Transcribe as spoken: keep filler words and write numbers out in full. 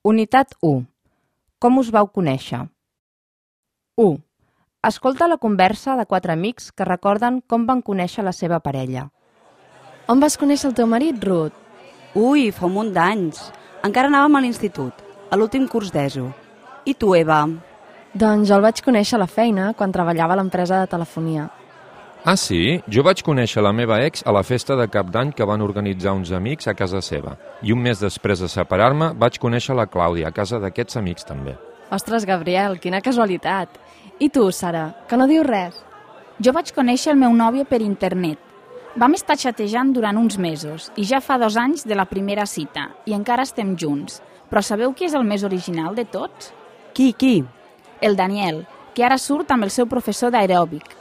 Unitat u. Com us vau conèixer? u. Escolta la conversa de quatre amics que recorden com van conèixer la seva parella. On vas conèixer el teu marit, Ruth? Ui, fa un munt d'anys. Encara anàvem a l'institut, a l'últim curs d'ESO. I tu, Eva? Doncs jo el vaig conèixer a la feina, quan treballava a l'empresa de telefonia. Ah, sí? Jo vaig conèixer la meva ex a la festa de cap d'any que van organitzar uns amics a casa seva. I un mes després de separar-me vaig conèixer la Clàudia a casa d'aquests amics també. Ostres, Gabriel, quina casualitat. I tu, Sara, que no dius res? Jo vaig conèixer el meu nòvio per internet. Vam estar xatejant durant uns mesos i ja fa dos anys de la primera cita i encara estem junts. Però sabeu qui és el més original de tots? Qui, qui? El Daniel, que ara surt amb el seu professor d'aeròbic.